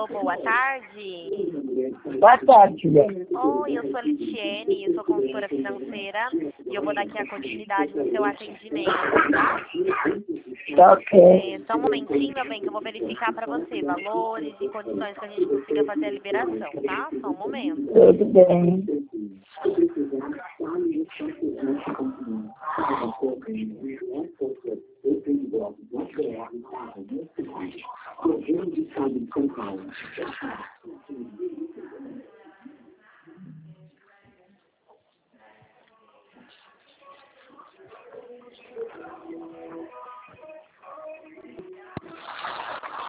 Alô, boa tarde. Boa tarde, bem. Oi, eu sou a Litiene, eu sou consultora financeira e eu vou dar aqui a continuidade no seu atendimento, tá? Tá ok. Só um momentinho, meu bem, que eu vou verificar para você valores e condições que a gente consiga fazer a liberação, tá? Só um momento. Tudo bem.